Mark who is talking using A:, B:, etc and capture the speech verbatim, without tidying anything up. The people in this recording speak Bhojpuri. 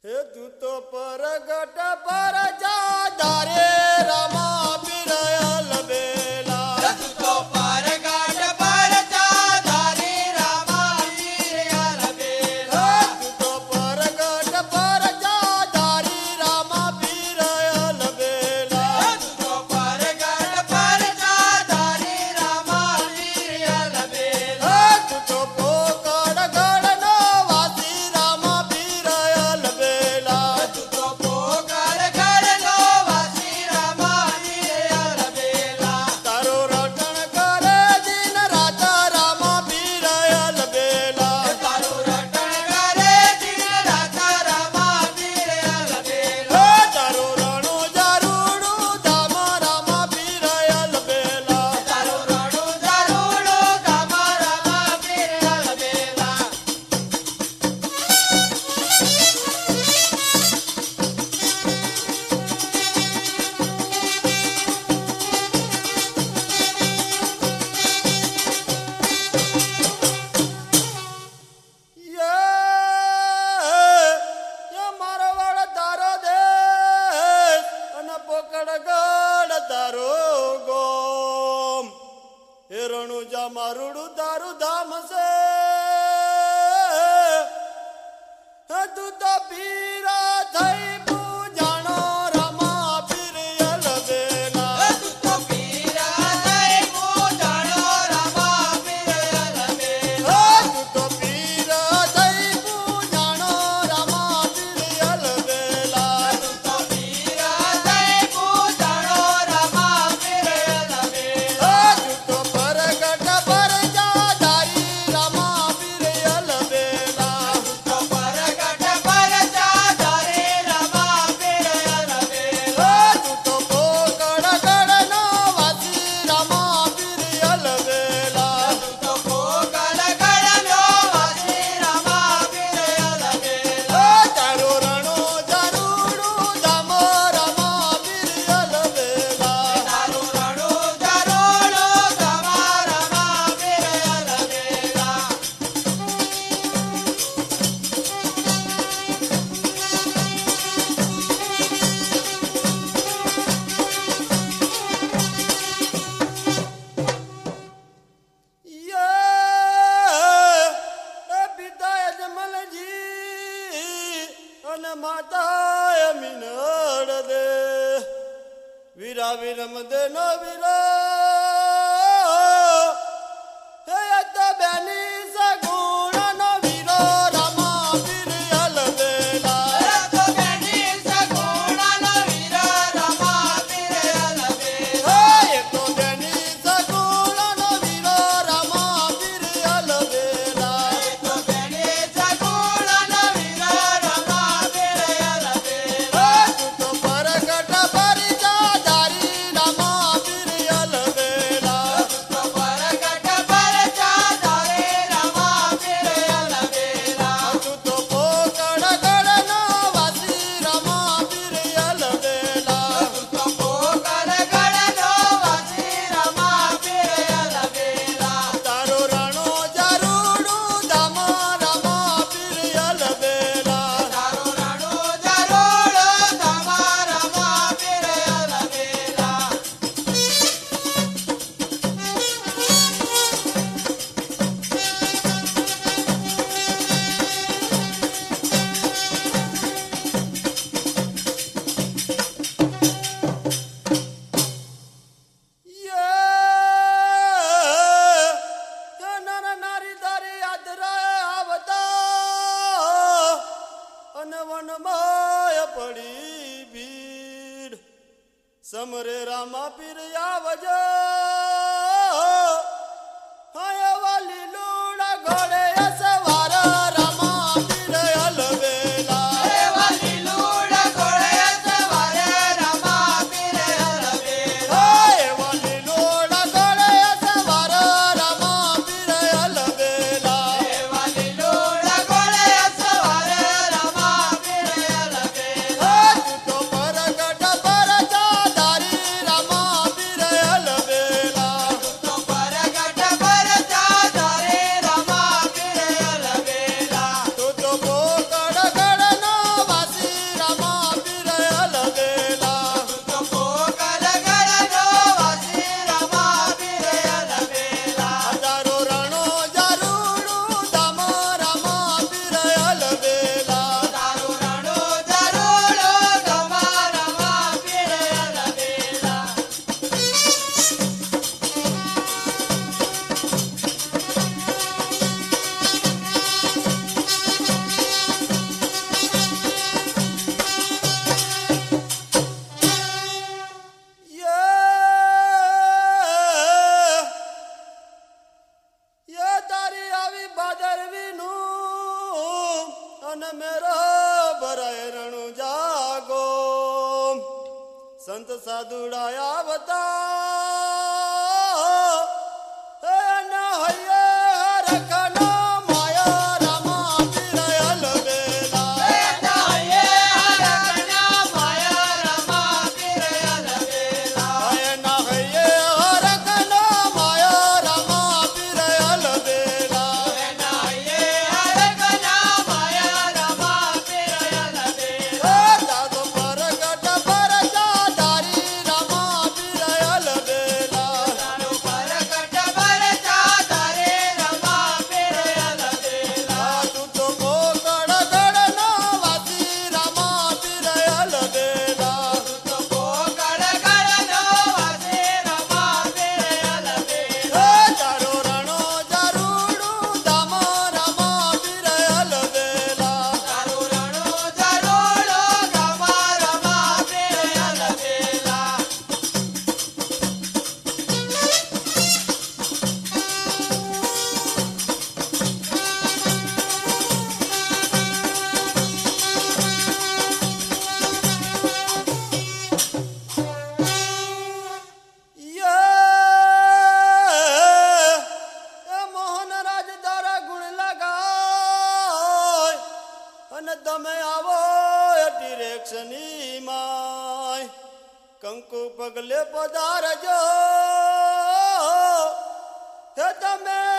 A: हे तू तो परगट पर जा दारे रामा बिरयल बेला
B: तू तो परगट पर जा दारे रामा बिरयल बेला
A: तू तो परगट पर जा दारी रामा बिरयल बेला
B: तू तो परगट पर जा दारे रामा बिरयल बेला
A: तू तो पोकड़ गड़ नो वासी रामा बिरयल बेला
B: तू तो पोकड़ गड़ नो वासी रामा बिरयल बेला
A: तारो रटण करे दिन रात रामा बिरयल बेला
B: तारो रटण करे दिन रात रामा बिरयल बेला
A: तारो रणो जारूडू धाम रामा बिरयल बेला
B: तारो रणो जरूडो धाम रामा बिरयल बेला
A: ये ये मारवाड़ तारो देश अन पोकड़ गड़ तारो गोम हे रणु जा मारुडू तारू धाम से हे तू तो पीरा थई पूजाणो रामा बिरयल बेला
B: तू तो पीरा थई पूजाणो रामा बिरयल बेला
A: तू तो पीरा थई पूजाणो रामा बिरयल बेला
B: तू तो पीरा थई पूजाणो रामा बिरयल बेला
A: तू तो परगट पर जा दारी रामा बिरयल बेला
B: तो परगट पर जा दारे रामा बिरयल बेला
A: तू तो पोकड़ गड़ नो वासी रामा बिरयल बेला
B: तो पोकड़ गड़ नो वासी रामा बिरयल बेला
A: तारो रणो जरूडू धाम रामा बिरयल बेला
B: तारो रणो जरूडो धाम रामा बिरयल बेला
A: ये पिता यजमल जी अन माता मिनड़ दे वीरा विरम दे नो वीरा हे यत बेनी सगुण नो वीरो रामा बिरयल बेला
B: तो बेनी सगुण नो वीरा रामा बिरयल बेला
A: हे तो बेनी सगुण नो वीरो रामा बिरयल बेला
B: तो बेनी सगुण नो वीरा रामा बिरयल बेला
A: तू तो परगट पर जा दारी रामा बिरयल बेला
B: तो परगट पर जा दारे रामा बिरयल बेला
A: तू तो पोकड़ गड़ नो वासी रामा बिरयल बेला
B: तो पोकड़ गड़ नो वासी रामा बिरयल बेला
A: तारो रणो जरूडू धाम रामा बिरयल बेला
B: तारो रणो जरूडो धाम रामा बिरयल बेला
A: ये नर नारी तारी यात्रा आवता अन वन माय पड़ी भीड़ समरे रामा पीर आवज हाय वाली लूड़ा घोड़े सवार रामा बिरयल बेला
B: वाली लूड़ घोड़े सवार रामा बिरयल बेला
A: हाय वाली लूड़ा घोड़े सवार रामा बिरयल बेला
B: वाली लूड़ घोड़े सवार रामा बिरयल बेला
A: तू तो परगट पर जा दारी रामा बिरयल बेला
B: तो परगट पर जा दारे रामा
A: સંત સાધુડાયા બતા ન હૈયે રખનો માયા રામા પીરયલ બેલા ન હૈયે રખનો માયા રામા પીરયલ બેલા દાદો પરગટ પરજા ધારી રામા પીરયલ બેલા તું તો ગોગડ ગડનો વાસી રામા પીરયલ બેલા તારો રણો જરૂડું ધામ રામા પીરયલ બેલા યે મોહન રાજ તારા ગુણ લગાય અને તમે આવો ડિરેક્શની માય કંકુ પગલે પધારજો હે તમે